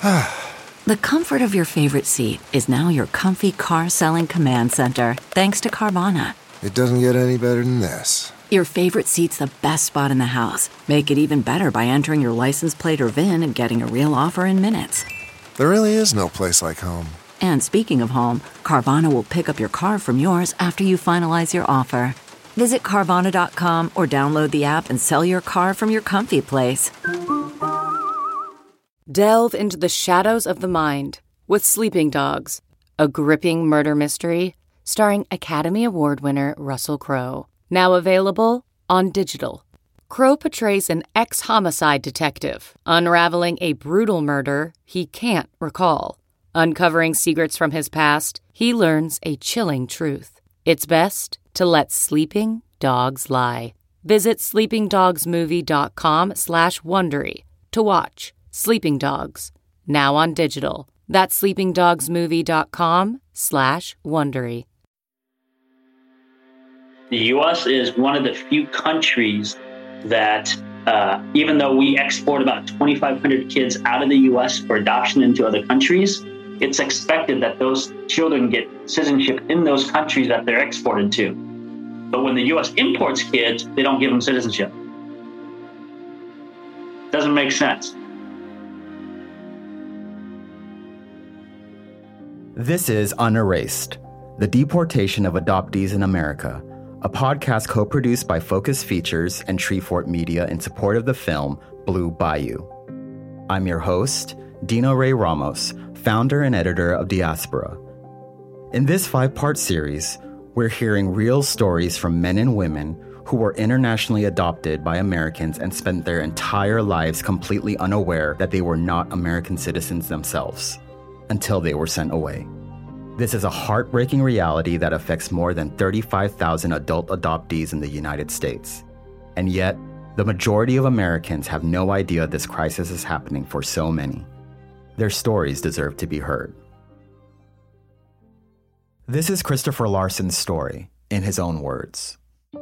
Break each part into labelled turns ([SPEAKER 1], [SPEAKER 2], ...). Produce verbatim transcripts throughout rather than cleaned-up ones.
[SPEAKER 1] The comfort of your favorite seat is now your comfy car selling command center, thanks to Carvana.
[SPEAKER 2] It doesn't get any better than this.
[SPEAKER 1] Your favorite seat's the best spot in the house. Make it even better by entering your license plate or V I N and getting a real offer in minutes.
[SPEAKER 2] There really is no place like home.
[SPEAKER 1] And speaking of home, Carvana will pick up your car from yours after you finalize your offer. Visit Carvana dot com or download the app and sell your car from your comfy place.
[SPEAKER 3] Delve into the shadows of the mind with Sleeping Dogs, a gripping murder mystery starring Academy Award winner Russell Crowe. Now available on digital. Crowe portrays an ex-homicide detective unraveling a brutal murder he can't recall. Uncovering secrets from his past, he learns a chilling truth. It's best to let sleeping dogs lie. Visit sleepingdogsmovie.com slash Wondery to watch Sleeping Dogs, now on digital. That's sleepingdogsmovie.com slash Wondery.
[SPEAKER 4] The U S is one of the few countries that, uh, even though we export about twenty-five hundred kids out of the U S for adoption into other countries, it's expected that those children get citizenship in those countries that they're exported to. But when the U S imports kids, they don't give them citizenship. Doesn't make sense.
[SPEAKER 5] This is Unerased, the deportation of adoptees in America, a podcast co-produced by Focus Features and Treefort Media in support of the film Blue Bayou. I'm your host, Dino Ray Ramos, founder and editor of Diaspora. In this five-part series, we're hearing real stories from men and women who were internationally adopted by Americans and spent their entire lives completely unaware that they were not American citizens themselves, until they were sent away. This is a heartbreaking reality that affects more than thirty-five thousand adult adoptees in the United States. And yet, the majority of Americans have no idea this crisis is happening for so many. Their stories deserve to be heard. This is Christopher Larson's story, in his own words.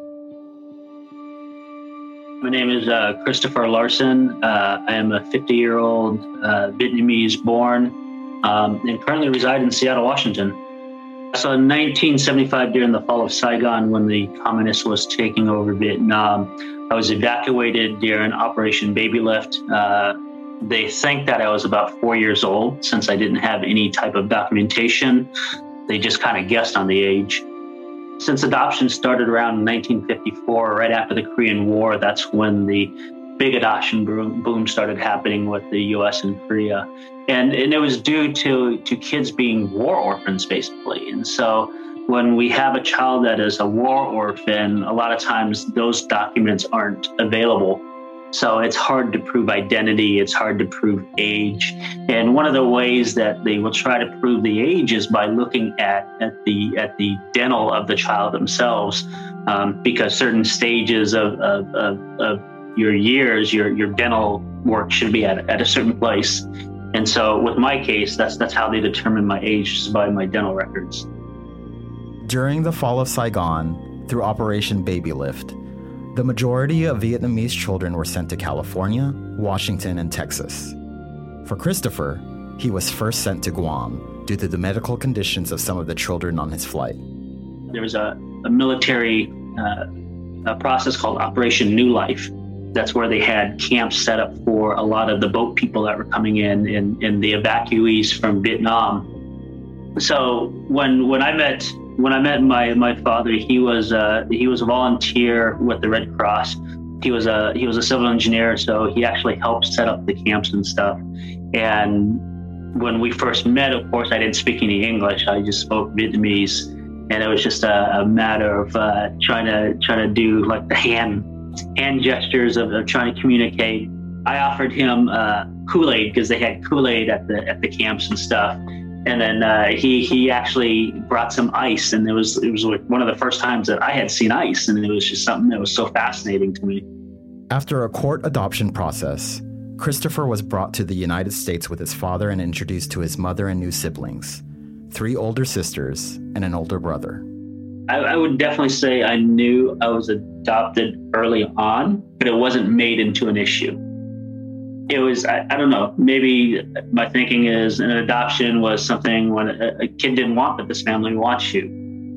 [SPEAKER 4] My name is uh, Christopher Larson. Uh, I am a fifty-year-old uh, Vietnamese-born um, and currently reside in Seattle, Washington. So in nineteen seventy-five, during the fall of Saigon, when the communists was taking over Vietnam, I was evacuated during Operation Baby Lift. Uh, they think that I was about four years old, since I didn't have any type of documentation. They just kind of guessed on the age. Since adoption started around in nineteen fifty-four, right after the Korean War, that's when the big adoption boom started happening with the U S and Korea. And, and it was due to, to kids being war orphans, basically. And so when we have a child that is a war orphan, a lot of times those documents aren't available. So it's hard to prove identity. It's hard to prove age. And one of the ways that they will try to prove the age is by looking at, at the at the dental of the child themselves, um, because certain stages of, of, of, of your years, your your dental work should be at, at a certain place. And so with my case, that's that's how they determine my age, is by my dental records.
[SPEAKER 5] During the fall of Saigon, through Operation Baby Lift, the majority of Vietnamese children were sent to California, Washington, and Texas. For Christopher, he was first sent to Guam due to the medical conditions of some of the children on his flight.
[SPEAKER 4] There was a, a military uh, a process called Operation New Life. That's where they had camps set up for a lot of the boat people that were coming in and, and the evacuees from Vietnam. So when when I met When I met my my father, he was uh, he was a volunteer with the Red Cross. He was a he was a civil engineer, so he actually helped set up the camps and stuff. And when we first met, of course, I didn't speak any English. I just spoke Vietnamese, and it was just a, a matter of uh, trying to trying to do like the hand hand gestures of, of trying to communicate. I offered him uh, Kool-Aid because they had Kool-Aid at the at the camps and stuff. And then uh, he he actually brought some ice, and it was it was like one of the first times that I had seen ice, and it was just something that was so fascinating to me.
[SPEAKER 5] After a court adoption process, Christopher was brought to the United States with his father and introduced to his mother and new siblings, three older sisters and an older brother.
[SPEAKER 4] I, I would definitely say I knew I was adopted early on, but it wasn't made into an issue. it was, I, I don't know, maybe my thinking is an adoption was something when a, a kid didn't want, but this family wants you.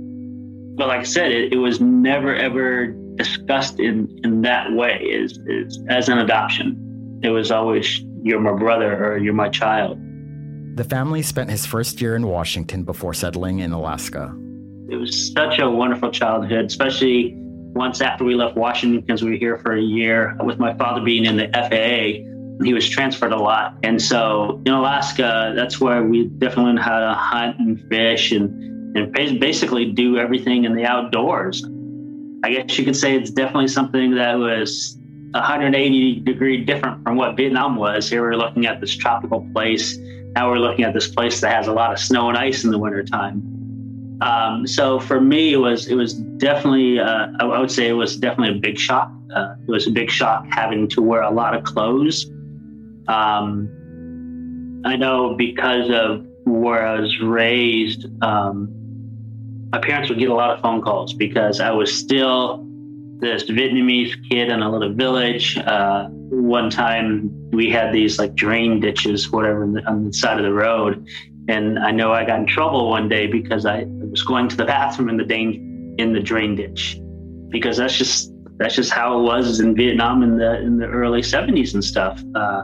[SPEAKER 4] But like I said, it, it was never, ever discussed in, in that way is, is as an adoption. It was always, you're my brother or you're my child.
[SPEAKER 5] The family spent his first year in Washington before settling in Alaska.
[SPEAKER 4] It was such a wonderful childhood, especially once after we left Washington, because we were here for a year. With my father being in the F A A, he was transferred a lot. And so in Alaska, that's where we definitely learned how to hunt and fish and, and basically do everything in the outdoors. I guess you could say it's definitely something that was one hundred eighty degree different from what Vietnam was. Here we're looking at this tropical place. Now we're looking at this place that has a lot of snow and ice in the wintertime. Um, so for me, it was it was definitely, uh, I would say it was definitely a big shock. Uh, it was a big shock having to wear a lot of clothes. Um, I know because of where I was raised, um, my parents would get a lot of phone calls because I was still this Vietnamese kid in a little village. Uh, one time we had these like drain ditches, whatever, on the side of the road. And I know I got in trouble one day because I was going to the bathroom in the drain, in the drain ditch, because that's just that's just how it was in Vietnam in the in the early seventies and stuff. Uh,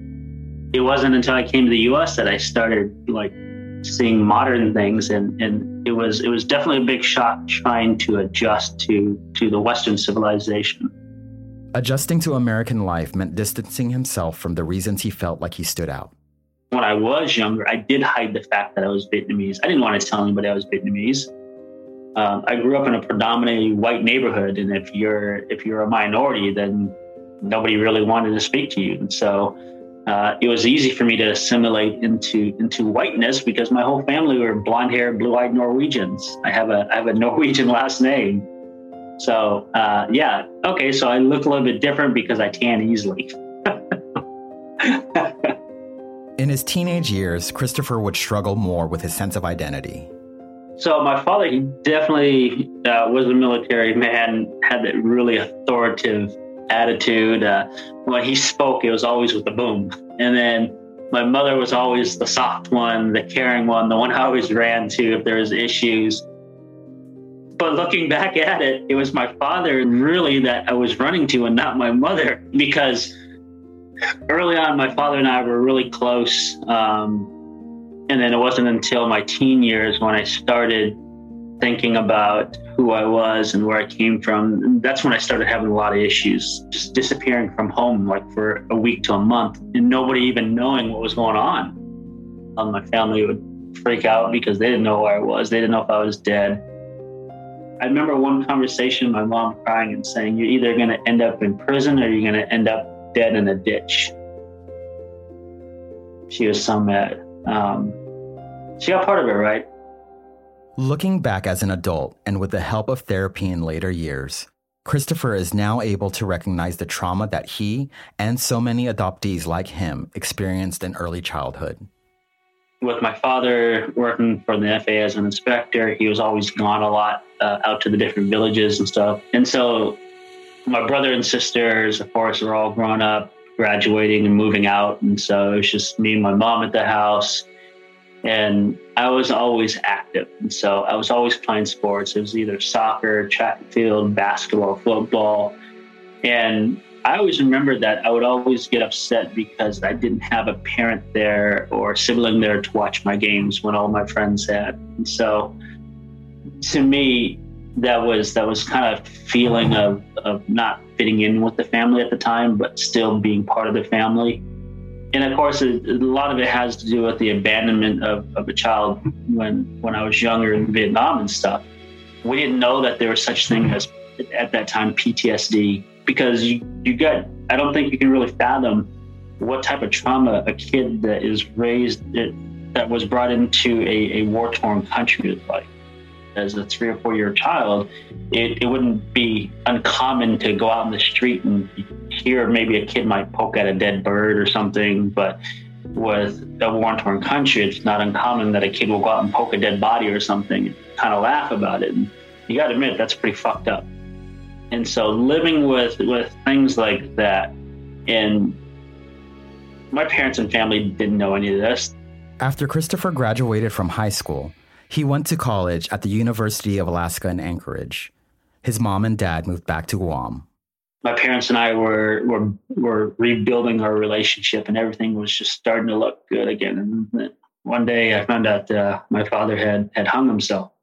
[SPEAKER 4] it wasn't until I came to the U S that I started like seeing modern things, and, and it was it was definitely a big shock trying to adjust to to the Western civilization.
[SPEAKER 5] Adjusting to American life meant distancing himself from the reasons he felt like he stood out.
[SPEAKER 4] When I was younger, I did hide the fact that I was Vietnamese. I didn't want to tell anybody I was Vietnamese. Um, I grew up in a predominantly white neighborhood, and if you're if you're a minority, then nobody really wanted to speak to you. And so uh, it was easy for me to assimilate into into whiteness because my whole family were blonde-haired, blue-eyed Norwegians. I have a I have a Norwegian last name. So uh, yeah, okay. So I look a little bit different because I tan easily.
[SPEAKER 5] In his teenage years, Christopher would struggle more with his sense of identity.
[SPEAKER 4] So my father, he definitely uh, was a military man, had that really authoritative attitude. Uh, when he spoke, it was always with a boom. And then my mother was always the soft one, the caring one, the one I always ran to if there was issues. But looking back at it, it was my father really that I was running to and not my mother, because early on, my father and I were really close. Um, and then it wasn't until my teen years when I started thinking about who I was and where I came from. And that's when I started having a lot of issues, just disappearing from home like for a week to a month and nobody even knowing what was going on. Um, my family would freak out because they didn't know where I was. They didn't know if I was dead. I remember one conversation, my mom crying and saying, you're either going to end up in prison or you're going to end up dead in a ditch. She was so mad. Um, she got part of it right.
[SPEAKER 5] Looking back as an adult and with the help of therapy in later years, Christopher is now able to recognize the trauma that he and so many adoptees like him experienced in early childhood.
[SPEAKER 4] With my father working for the F A A as an inspector, he was always gone a lot uh, out to the different villages and stuff. And so my brother and sisters, of course, are all grown up, graduating and moving out. And so it was just me and my mom at the house. And I was always active. And so I was always playing sports. It was either soccer, track and field, basketball, football. And I always remembered that I would always get upset because I didn't have a parent there or sibling there to watch my games when all my friends had. And so to me, that was that was kind of feeling of, of not fitting in with the family at the time, but still being part of the family. And of course, it, a lot of it has to do with the abandonment of, of a child when, when I was younger in Vietnam and stuff. We didn't know that there was such thing as, at that time, P T S D, because you, you got, I don't think you can really fathom what type of trauma a kid that is raised, it, that was brought into a, a war-torn country is like. As a three or four year child, it, it wouldn't be uncommon to go out in the street and hear maybe a kid might poke at a dead bird or something. But with a war-torn country, it's not uncommon that a kid will go out and poke a dead body or something and kind of laugh about it. And you got to admit, that's pretty fucked up. And so living with, with things like that and My parents and family didn't know any of this.
[SPEAKER 5] After Christopher graduated from high school, he went to college at the University of Alaska in Anchorage. His mom and dad moved back to Guam.
[SPEAKER 4] My parents and I were were were rebuilding our relationship, and everything was just starting to look good again. And one day I found out uh, my father had had hung himself.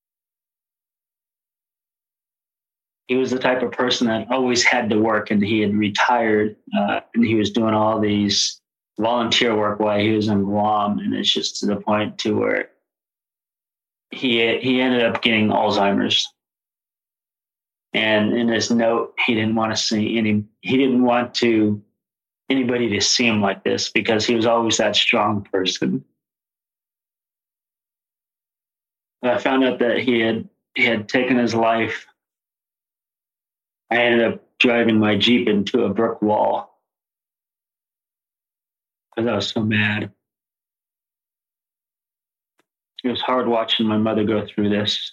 [SPEAKER 4] He was the type of person that always had to work, and he had retired, uh, and he was doing all these volunteer work while he was in Guam, and it's just to the point to where he he ended up getting Alzheimer's. And in his note, he didn't want to see any, he didn't want to anybody to see him like this because he was always that strong person. I found out that he had, he had taken his life. I ended up driving my Jeep into a brick wall because I was so mad. It was hard watching my mother go through this.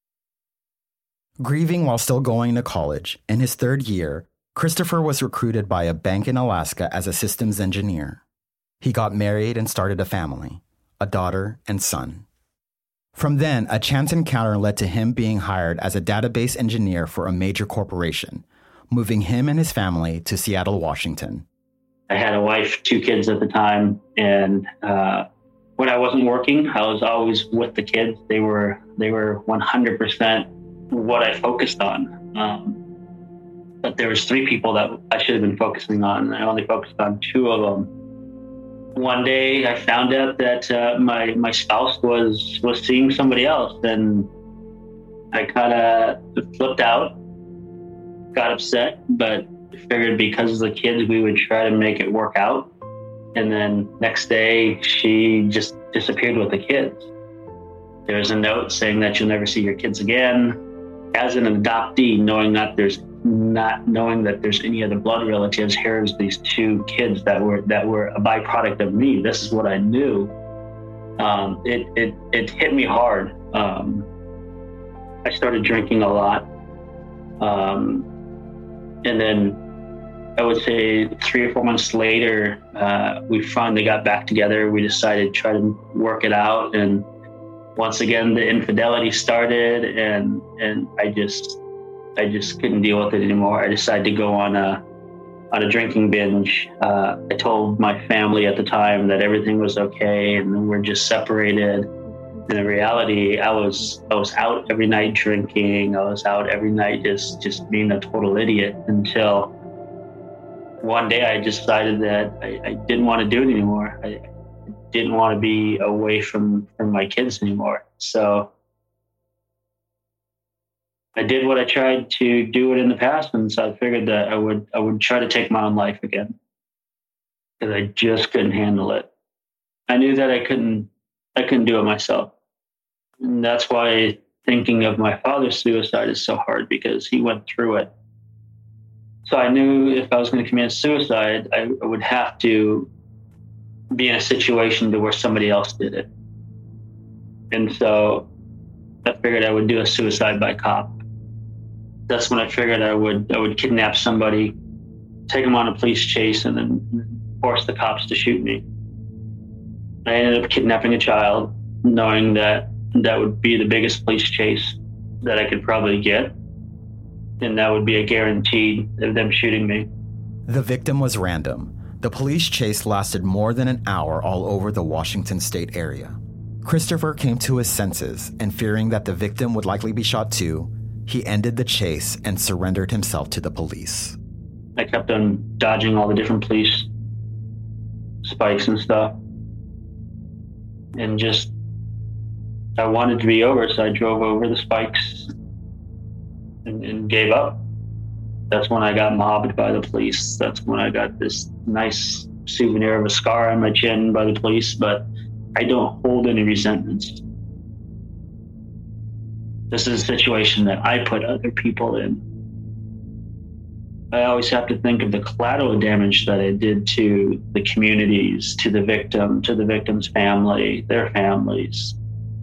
[SPEAKER 5] Grieving while still going to college, in his third year, Christopher was recruited by a bank in Alaska as a systems engineer. He got married and started a family, a daughter and son. From then, a chance encounter led to him being hired as a database engineer for a major corporation, moving him and his family to Seattle, Washington.
[SPEAKER 4] I had a wife, two kids at the time, and uh, when I wasn't working, I was always with the kids. They were they were one hundred percent what I focused on. Um, but there was three people that I should have been focusing on, and I only focused on two of them. One day I found out that uh, my, my spouse was, was seeing somebody else, and I kind of flipped out, got upset, but figured because of the kids, we would try to make it work out. And then next day she just disappeared with the kids. There was a note saying that you'll never see your kids again. As an adoptee, knowing that there's not knowing that there's any other blood relatives, here's these two kids that were that were a byproduct of me. This is what I knew. Um, it it it hit me hard. Um, I started drinking a lot, um, and then I would say three or four months later, uh, we finally got back together. We decided to try to work it out, and once again, the infidelity started, and and I just I just couldn't deal with it anymore. I decided to go on a on a drinking binge. Uh, I told my family at the time that everything was okay, and then we're just separated. And in reality, I was I was out every night drinking. I was out every night just just being a total idiot until one day I decided that I, I didn't want to do it anymore. I, didn't want to be away from, from my kids anymore. So I did what I tried to do it in the past. And so I figured that I would, I would try to take my own life again because I just couldn't handle it. I knew that I couldn't, I couldn't do it myself. And that's why thinking of my father's suicide is so hard, because he went through it. So I knew if I was going to commit suicide, I, I would have to be in a situation to where somebody else did it. And so I figured I would do a suicide by cop. That's when I figured I would I would kidnap somebody, take them on a police chase, and then force the cops to shoot me. I ended up kidnapping a child, knowing that that would be the biggest police chase that I could probably get, and that would be a guarantee of them shooting me.
[SPEAKER 5] The victim was random. The police chase lasted more than an hour all over the Washington state area. Christopher came to his senses, and fearing that the victim would likely be shot too, he ended the chase and surrendered himself to the police.
[SPEAKER 4] I kept on dodging all the different police spikes and stuff. And just, I wanted to be over, so I drove over the spikes and, and gave up. That's when I got mobbed by the police. That's when I got this nice souvenir of a scar on my chin by the police, but I don't hold any resentments. This is a situation that I put other people in. I always have to think of the collateral damage that I did to the communities, to the victim, to the victim's family, their families.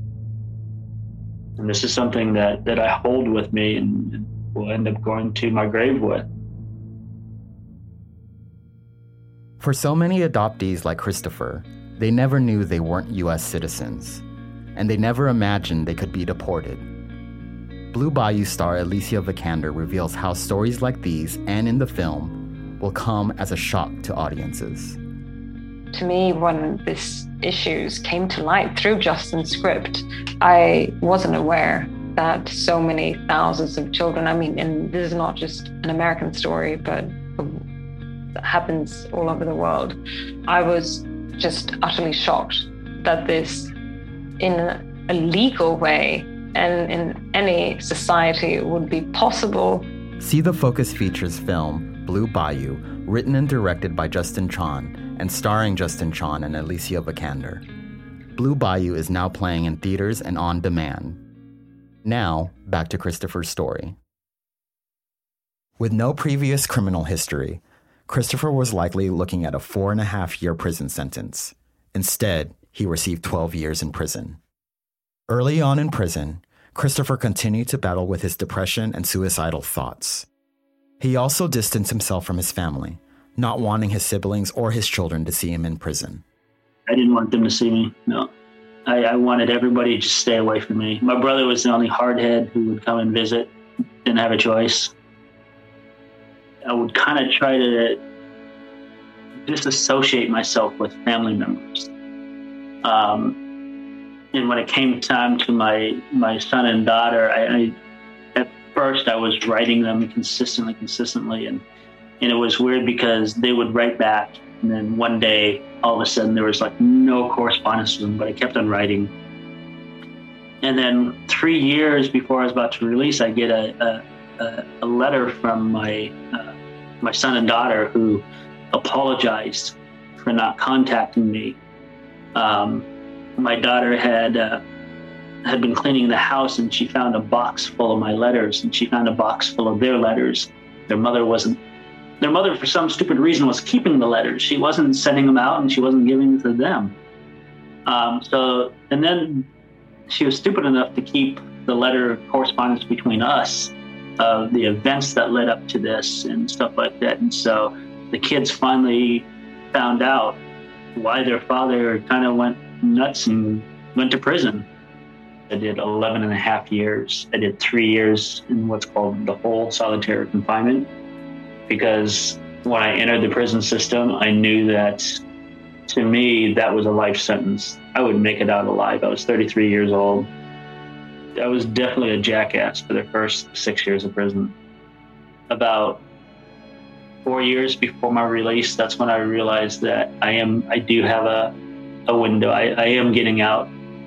[SPEAKER 4] And this is something that, that I hold with me and will end up going to my grave with.
[SPEAKER 5] For so many adoptees like Christopher, they never knew they weren't U S citizens, and they never imagined they could be deported. Blue Bayou star Alicia Vikander reveals how stories like these, and in the film, will come as a shock to audiences.
[SPEAKER 6] To me, when these issues came to light through Justin's script, I wasn't aware that so many thousands of children, I mean, and this is not just an American story, but that happens all over the world. I was just utterly shocked that this, in a legal way and in any society, would be possible.
[SPEAKER 5] See the Focus Features film, Blue Bayou, written and directed by Justin Chon, and starring Justin Chon and Alicia Vikander. Blue Bayou is now playing in theaters and on demand. Now, back to Christopher's story. With no previous criminal history, Christopher was likely looking at a four and a half year prison sentence. Instead, he received twelve years in prison. Early on in prison, Christopher continued to battle with his depression and suicidal thoughts. He also distanced himself from his family, not wanting his siblings or his children to see him in prison.
[SPEAKER 4] I didn't want them to see me, no. I, I wanted everybody to stay away from me. My brother was the only hardhead who would come and visit. Didn't have a choice. I would kind of try to disassociate myself with family members. Um, and when it came time to my, my son and daughter, I, I at first I was writing them consistently, consistently, and And it was weird because they would write back, and then one day, all of a sudden, there was like no correspondence with them, but I kept on writing. And then three years before I was about to release, I get a a, a letter from my uh, my son and daughter who apologized for not contacting me. Um, my daughter had uh, had been cleaning the house, and she found a box full of my letters, and she found a box full of their letters. Their mother wasn't. Their mother, for some stupid reason, was keeping the letters. She wasn't sending them out, and she wasn't giving them to them. Um, so, and then she was stupid enough to keep the letter correspondence between us, uh, the events that led up to this and stuff like that. And so the kids finally found out why their father kind of went nuts and went to prison. I did eleven and a half years. I did three years in what's called the whole solitary confinement. Because when I entered the prison system, I knew that, to me, that was a life sentence. I would make it out alive. I was thirty-three years old. I was definitely a jackass for the first six years of prison. About four years before my release, that's when I realized that I am, I do have a, a window. I, I am getting out.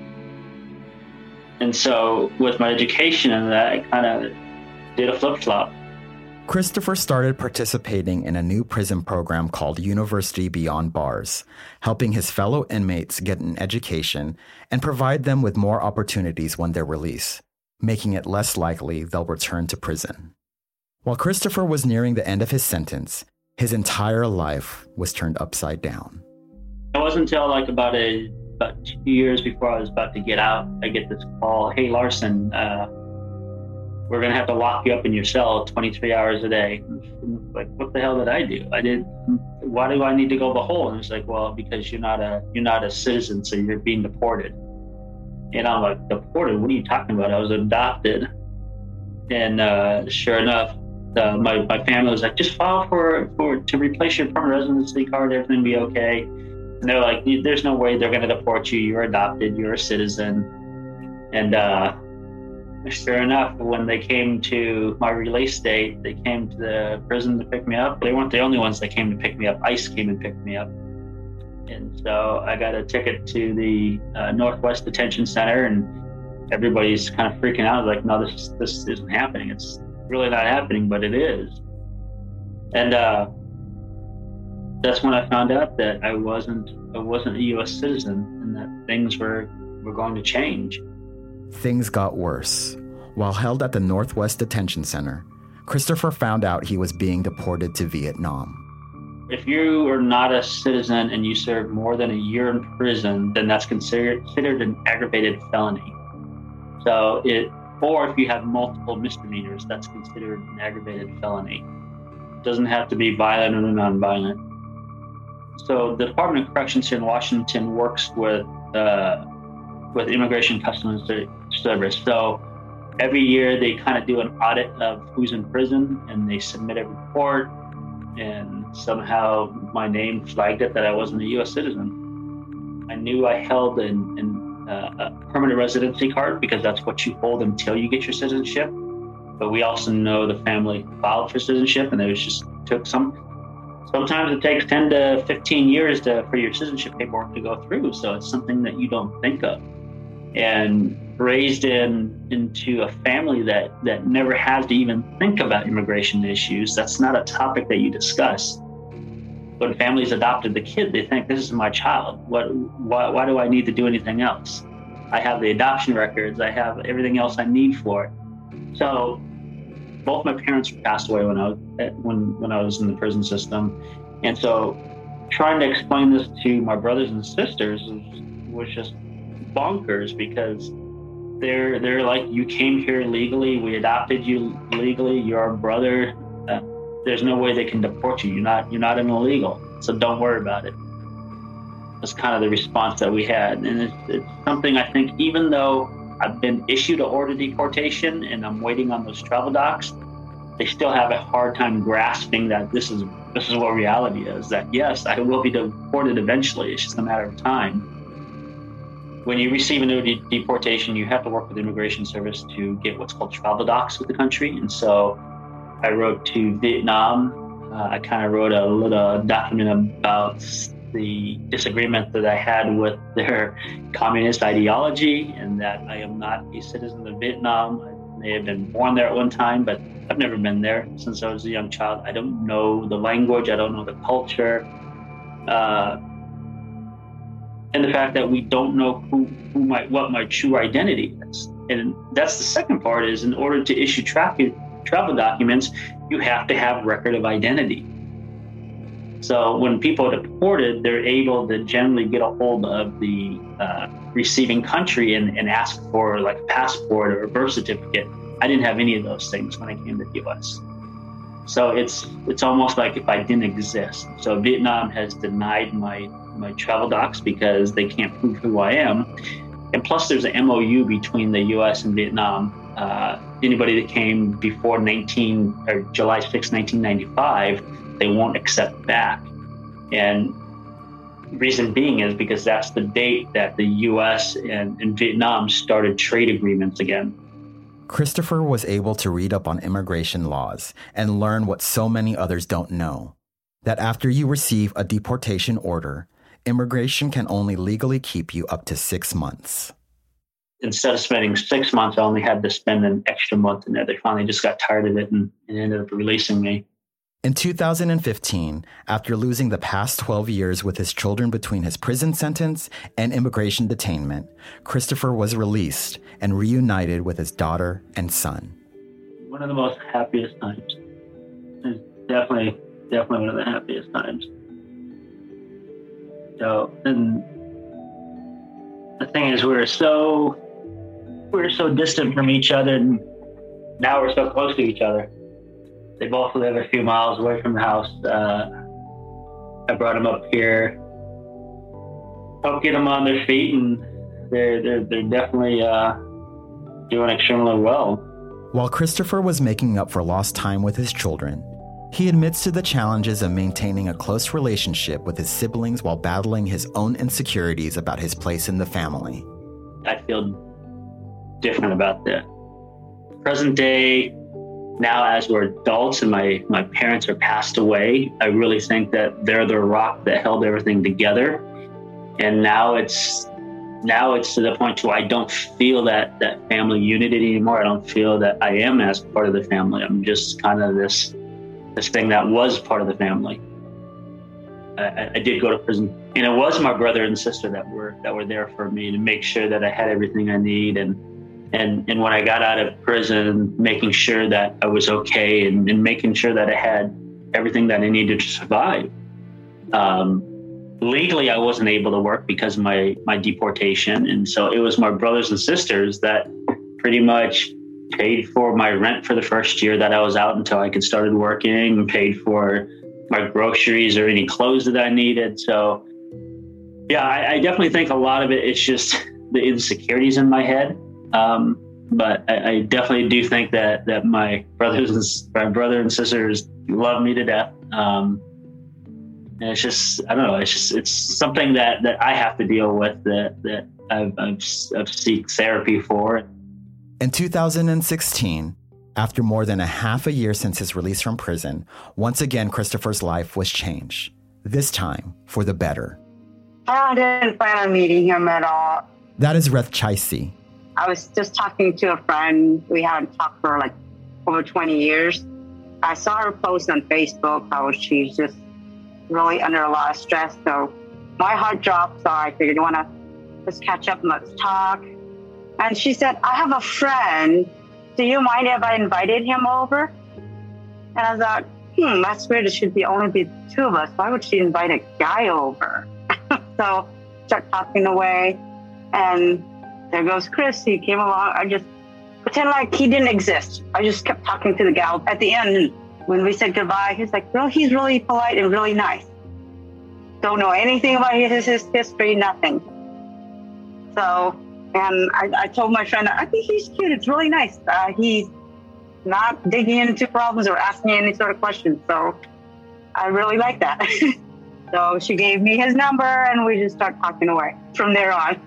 [SPEAKER 4] And so with my education and that, I kind of did a flip-flop.
[SPEAKER 5] Christopher started participating in a new prison program called University Beyond Bars, helping his fellow inmates get an education and provide them with more opportunities when they're released, making it less likely they'll return to prison. While Christopher was nearing the end of his sentence, his entire life was turned upside down.
[SPEAKER 4] It wasn't until like about a about two years before I was about to get out, I get this call, "Hey Larson, uh, we're going to have to lock you up in your cell twenty-three hours a day." I'm like, what the hell did I do? I did. Why do I need to go the whole? And it's like, well, because you're not a you're not a citizen, so you're being deported. And I'm like, deported? What are you talking about? I was adopted. And uh, sure enough, uh, my my family was like, just file for for to replace your permanent residency card. Everything will be okay. And they're like, there's no way they're going to deport you. You're adopted. You're a citizen. And uh, sure enough, when they came to my release date, they came to the prison to pick me up. They weren't the only ones that came to pick me up. ICE came and picked me up. And so I got a ticket to the uh, Northwest Detention Center, and everybody's kind of freaking out. Like, no, this this isn't happening. It's really not happening, but it is. And uh, that's when I found out that I wasn't I wasn't a U S citizen, and that things were were going to change.
[SPEAKER 5] Things got worse. While held at the Northwest Detention Center, Christopher found out he was being deported to Vietnam.
[SPEAKER 4] If you are not a citizen and you serve more than a year in prison, then that's considered considered an aggravated felony. So it, or if you have multiple misdemeanors, that's considered an aggravated felony. It doesn't have to be violent or non-violent. so the Department of Corrections here in Washington works with uh, with Immigration Customs Service. So every year they kind of do an audit of who's in prison, and they submit a report. And somehow my name flagged it that I wasn't a U S citizen. I knew I held an, an, uh, a permanent residency card because that's what you hold until you get your citizenship. But we also know the family filed for citizenship, and it was just took some. Sometimes it takes ten to fifteen years to, for your citizenship paperwork to go through. So it's something that you don't think of. And raised in into a family that, that never has to even think about immigration issues. That's not a topic that you discuss. When families adopted the kid, they think, this is my child. What? Why, why do I need to do anything else? I have the adoption records. I have everything else I need for it. So both my parents passed away when I was when when I was in the prison system, and so trying to explain this to my brothers and sisters was, was just bonkers, because they're they're like, you came here legally, we adopted you legally, you're our brother. Uh, there's no way they can deport you. You're not you're not an illegal, so don't worry about it. That's kind of the response that we had, and it's, it's something I think, even though I've been issued an order deportation and I'm waiting on those travel docs, they still have a hard time grasping that this is this is what reality is, that yes, I will be deported eventually. It's just a matter of time. When you receive a new de- deportation, you have to work with the Immigration Service to get what's called travel docs with the country. And so I wrote to Vietnam. Uh, I kind of wrote a little document about the disagreement that I had with their communist ideology, and that I am not a citizen of Vietnam. I may have been born there at one time, but I've never been there since I was a young child. I don't know the language. I don't know the culture. Uh, and the fact that we don't know who, who my, what my true identity is. And that's the second part, is in order to issue tra- travel documents, you have to have record of identity. So when people are deported, they're able to generally get a hold of the uh, receiving country and, and ask for like a passport or a birth certificate. I didn't have any of those things when I came to the U S. So it's it's almost like if I didn't exist. So Vietnam has denied my, my travel docs because they can't prove who I am. And plus there's an M O U between the U S and Vietnam. Uh, anybody that came before nineteen or July sixth, nineteen ninety-five, they won't accept back. And reason being is because that's the date that the U S and, and Vietnam started trade agreements again.
[SPEAKER 5] Christopher was able to read up on immigration laws and learn what so many others don't know, that after you receive a deportation order, immigration can only legally keep you up to six months.
[SPEAKER 4] Instead of spending six months, I only had to spend an extra month in there. They finally just got tired of it and, and ended up releasing me.
[SPEAKER 5] In two thousand fifteen, after losing the past twelve years with his children between his prison sentence and immigration detainment, Christopher was released and reunited with his daughter and son.
[SPEAKER 4] One of the most happiest times. It's definitely, definitely one of the happiest times. So, and the thing is, we were so, we were so distant from each other, and now we're so close to each other. They both live a few miles away from the house. Uh, I brought them up here, helped get them on their feet, and they're they're they're definitely uh, doing extremely well.
[SPEAKER 5] While Christopher was making up for lost time with his children, he admits to the challenges of maintaining a close relationship with his siblings while battling his own insecurities about his place in the family.
[SPEAKER 4] I feel different about that. Present day, now as we're adults and my, my parents are passed away, I really think that they're the rock that held everything together. And now it's now it's to the point where I don't feel that, that family unity anymore. I don't feel that I am as part of the family. I'm just kind of this this thing that was part of the family. I, I did go to prison, and it was my brother and sister that were that were there for me to make sure that I had everything I need. And And and when I got out of prison, making sure that I was okay, and, and making sure that I had everything that I needed to survive. Um, legally, I wasn't able to work because of my, my deportation. And so it was my brothers and sisters that pretty much paid for my rent for the first year that I was out until I could started working, and paid for my groceries or any clothes that I needed. So yeah, I, I definitely think a lot of it is just the insecurities in my head. Um, but I, I definitely do think that, that my brothers and my brother and sisters love me to death. Um, and it's just, I don't know, it's just, it's something that, that I have to deal with that, that I've, I've, I've seek therapy for.
[SPEAKER 5] In two thousand sixteen, after more than a half a year since his release from prison, once again, Christopher's life was changed, this time for the better.
[SPEAKER 7] I didn't plan on meeting him at all.
[SPEAKER 5] That is Reth Chaisi.
[SPEAKER 7] I was just talking to a friend. We hadn't talked for like over twenty years. I saw her post on Facebook how she's just really under a lot of stress. So my heart dropped. So I figured, you want to let's catch up and let's talk. And she said, I have a friend. Do you mind if I invited him over? And I thought, hmm, that's weird. It should be only be two of us. Why would she invite a guy over? So start talking away. And there goes Chris. He came along. I just pretend like he didn't exist. I just kept talking to the gal. At the end, when we said goodbye, he's like, well, he's really polite and really nice. Don't know anything about his, his history, nothing. So, and I, I told my friend, I think he's cute. It's really nice. Uh, he's not digging into problems or asking any sort of questions. So I really like that. So she gave me his number and we just started talking away from there on.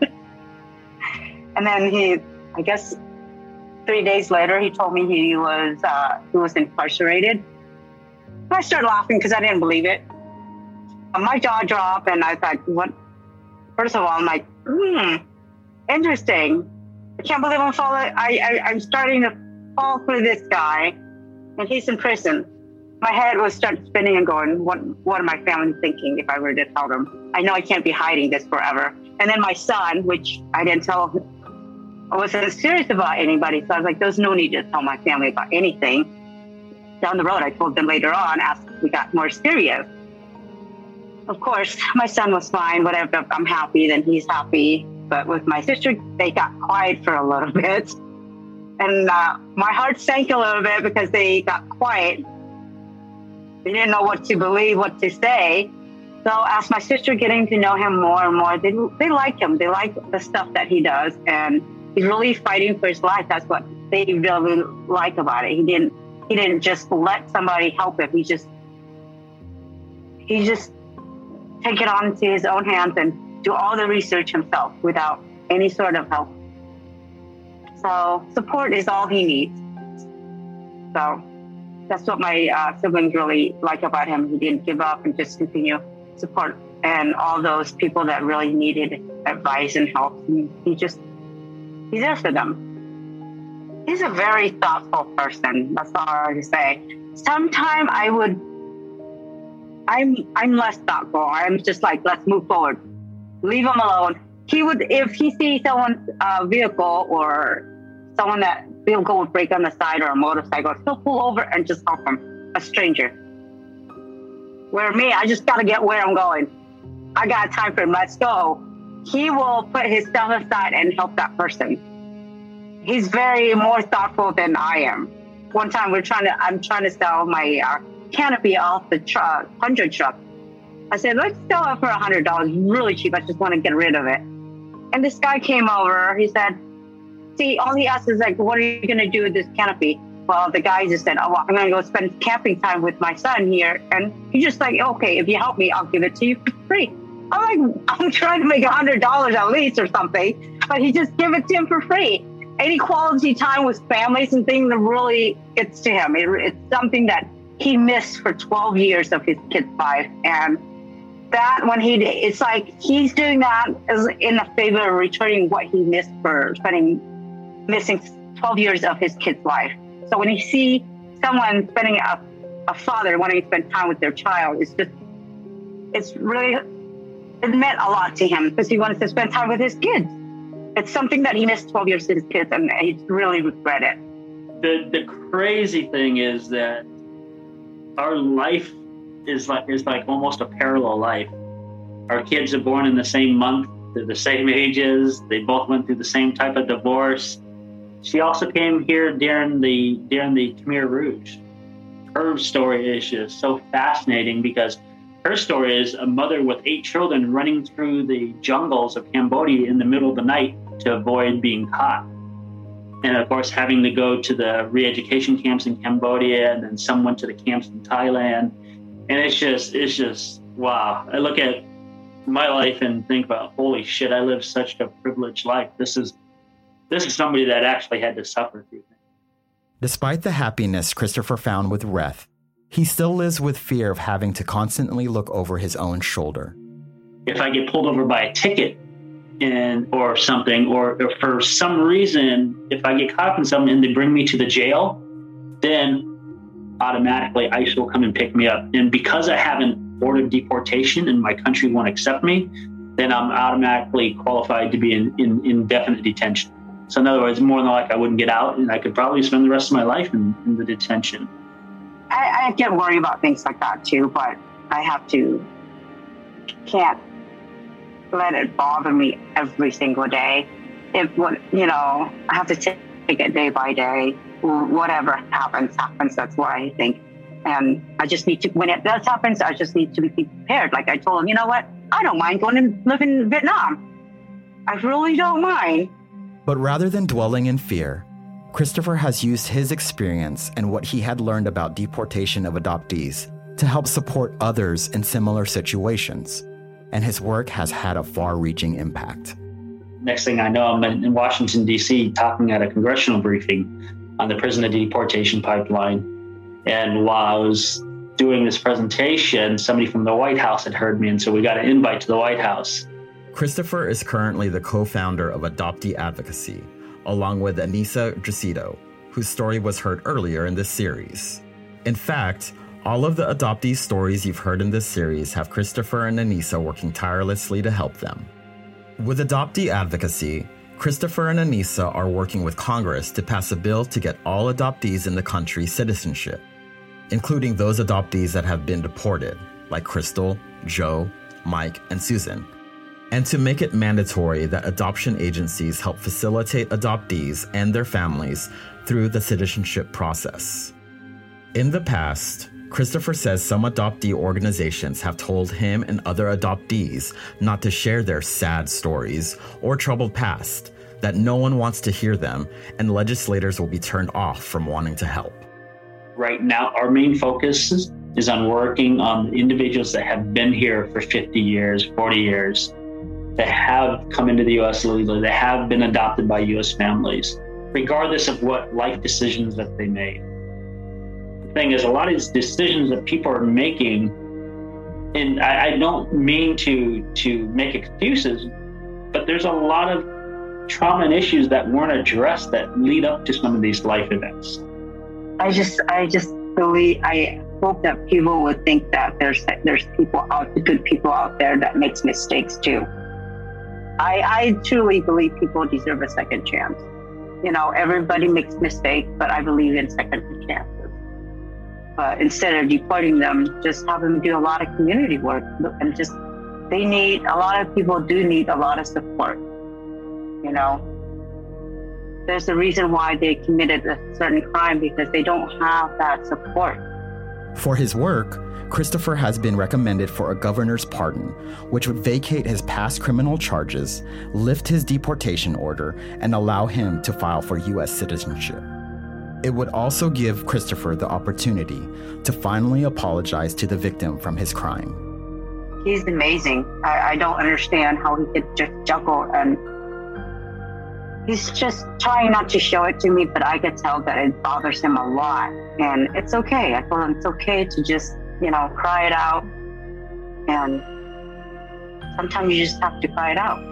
[SPEAKER 7] And then he, I guess, three days later, he told me he was uh, he was incarcerated. I started laughing because I didn't believe it. My jaw dropped and I thought, what? First of all, I'm like, hmm, interesting. I can't believe I'm falling. I, I, I'm starting to fall for this guy and he's in prison. My head was starting spinning and going, what, what am my family thinking if I were to tell them? I know I can't be hiding this forever. And then my son, which I didn't tell, I wasn't serious about anybody. So I was like, there's no need to tell my family about anything. Down the road, I told them later on as we got more serious. Of course, my son was fine. Whatever, I'm happy, then he's happy. But with my sister, they got quiet for a little bit. And uh, my heart sank a little bit because they got quiet. They didn't know what to believe, what to say. So as my sister getting to know him more and more, they they like him. They like the stuff that he does. And he's really fighting for his life. That's what they really like about it. He didn't he didn't just let somebody help him. He just he just take it on into his own hands and do all the research himself without any sort of help. So support is all he needs. So that's what my uh, siblings really like about him. He didn't give up and just continue support and all those people that really needed advice and help. He just, he's there for them. He's a very thoughtful person. That's all I can say. Sometimes I would, I'm I'm less thoughtful. I'm just like, let's move forward. Leave him alone. He would, if he sees someone's uh, vehicle or someone that vehicle would break on the side or a motorcycle, he'll pull over and just help him, a stranger. Where me, I just got to get where I'm going. I got time for him. Let's go. He will put his stuff aside and help that person. He's very more thoughtful than I am. One time we're trying to, I'm trying to sell my uh, canopy off the truck, hundred truck. I said, let's sell it for a hundred dollars, really cheap. I just want to get rid of it. And this guy came over. He said, see, all he asked is like, what are you going to do with this canopy? Well, the guy just said, oh, well, I'm going to go spend camping time with my son here. And he's just like, okay, if you help me, I'll give it to you for free. I'm like, I'm trying to make a hundred dollars at least or something, but he just gave it to him for free. Any quality time with families and things that really gets to him. It, it's something that he missed for twelve years of his kid's life. And that when he, it's like he's doing that as in a favor of returning what he missed for spending, missing twelve years of his kid's life. So when you see someone spending a, a father wanting to spend time with their child, it's just, it's really, it meant a lot to him because he wanted to spend time with his kids. It's something that he missed twelve years with his kids and he really regret it.
[SPEAKER 4] The the crazy thing is that our life is like is like almost a parallel life. Our kids are born in the same month, they're the same ages, they both went through the same type of divorce. She also came here during the during the Khmer Rouge. her story is just so fascinating because her story is a mother with eight children running through the jungles of Cambodia in the middle of the night to avoid being caught. And of course, having to go to the re-education camps in Cambodia, and then some went to the camps in Thailand. And it's just, it's just, wow. I look at my life and think about, holy shit, I lived such a privileged life. This is, this is somebody that actually had to suffer through things.
[SPEAKER 5] Despite the happiness Christopher found with Reth, he still lives with fear of having to constantly look over his own shoulder.
[SPEAKER 4] If I get pulled over by a ticket and or something, or if for some reason, if I get caught up in something and they bring me to the jail, then automatically ICE will come and pick me up. And because I haven't ordered deportation and my country won't accept me, then I'm automatically qualified to be in, in indefinite detention. So in other words, more than likely I wouldn't get out, and I could probably spend the rest of my life in, in the detention.
[SPEAKER 7] I, I get worried about things like that too, but I have to, can't let it bother me every single day. If what you know, I have to take it day by day. Whatever happens, happens. That's what I think. And I just need to, when it does happen, I just need to be prepared. Like I told him, you know what? I don't mind going and live in Vietnam. I really don't mind.
[SPEAKER 5] But rather than dwelling in fear, Christopher has used his experience and what he had learned about deportation of adoptees to help support others in similar situations. And his work has had a far-reaching impact.
[SPEAKER 4] Next thing I know, I'm in Washington, D C, talking at a congressional briefing on the prisoner deportation pipeline. And while I was doing this presentation, somebody from the White House had heard me, and so we got an invite to the White House.
[SPEAKER 5] Christopher is currently the co-founder of Adoptee Advocacy, along with Anissa Dricido, whose story was heard earlier in this series. In fact, all of the adoptee stories you've heard in this series have Christopher and Anissa working tirelessly to help them. With Adoptee Advocacy, Christopher and Anissa are working with Congress to pass a bill to get all adoptees in the country citizenship, including those adoptees that have been deported, like Crystal, Joe, Mike, and Susan, and to make it mandatory that adoption agencies help facilitate adoptees and their families through the citizenship process. In the past, Christopher says some adoptee organizations have told him and other adoptees not to share their sad stories or troubled past, that no one wants to hear them, and legislators will be turned off from wanting to help.
[SPEAKER 4] Right now, our main focus is, is on working on individuals that have been here for fifty years, forty years, that have come into the U S illegally, that have been adopted by U S families, regardless of what life decisions that they made. The thing is, a lot of these decisions that people are making, and I, I don't mean to, to make excuses, but there's a lot of trauma and issues that weren't addressed that lead up to some of these life events.
[SPEAKER 7] I just, I just believe, I hope that people would think that there's, there's people out, good people out there that makes mistakes too. I, I truly believe people deserve a second chance. You know, everybody makes mistakes, but I believe in second chances. But instead of deporting them, just have them do a lot of community work. And just, they need, a lot of people do need a lot of support. You know, there's a reason why they committed a certain crime, because they don't have that support.
[SPEAKER 5] For his work, Christopher has been recommended for a governor's pardon, which would vacate his past criminal charges, lift his deportation order, and allow him to file for U S citizenship. It would also give Christopher the opportunity to finally apologize to the victim from his crime.
[SPEAKER 7] He's amazing. I, I don't understand how he could just juggle, and he's just trying not to show it to me, but I could tell that it bothers him a lot. And it's okay. I told him it's okay to just, you know, cry it out. And sometimes you just have to cry it out.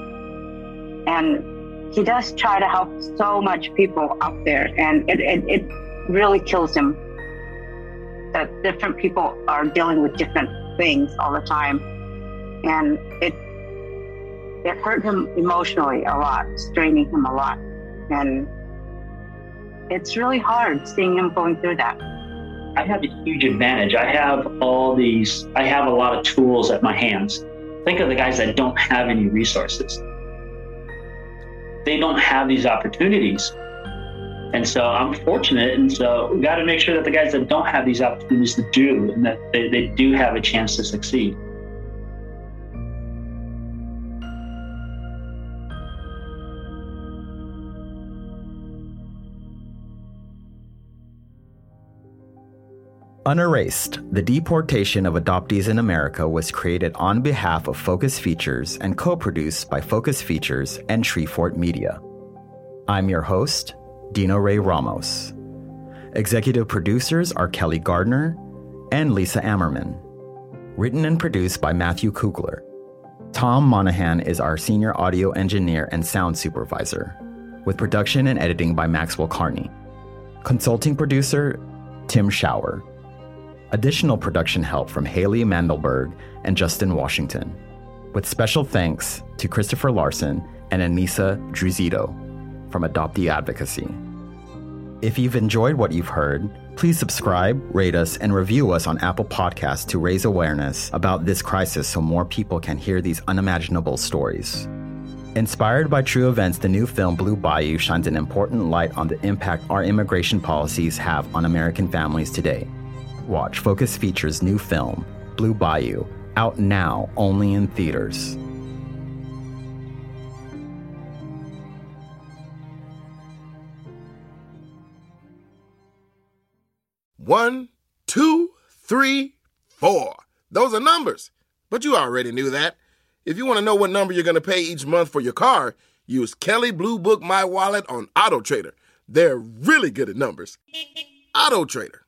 [SPEAKER 7] And he does try to help so much people out there. And it, it, it really kills him that different people are dealing with different things all the time. And it it hurt him emotionally a lot, straining him a lot. And it's really hard seeing him going through that.
[SPEAKER 4] I have a huge advantage. I have all these, I have a lot of tools at my hands. Think of the guys that don't have any resources. They don't have these opportunities. And so I'm fortunate. And so we got to make sure that the guys that don't have these opportunities to do, and that they, they do have a chance to succeed.
[SPEAKER 5] Unerased, the deportation of adoptees in America was created on behalf of Focus Features and co-produced by Focus Features and Treefort Media. I'm your host, Dino Ray Ramos. Executive producers are Kelly Gardner and Lisa Ammerman. Written and produced by Matthew Kugler. Tom Monahan is our senior audio engineer and sound supervisor, with production and editing by Maxwell Carney. Consulting producer, Tim Schauer. Additional production help from Haley Mandelberg and Justin Washington, with special thanks to Christopher Larson and Anissa Druzito from Adoptee Advocacy. If you've enjoyed what you've heard, please subscribe, rate us, and review us on Apple Podcasts to raise awareness about this crisis so more people can hear these unimaginable stories. Inspired by true events, the new film Blue Bayou shines an important light on the impact our immigration policies have on American families today. Watch Focus Features' new film, Blue Bayou, out now only in theaters.
[SPEAKER 8] One, two, three, four. Those are numbers, but you already knew that. If you want to know what number you're going to pay each month for your car, use Kelley Blue Book My Wallet on AutoTrader. They're really good at numbers. AutoTrader.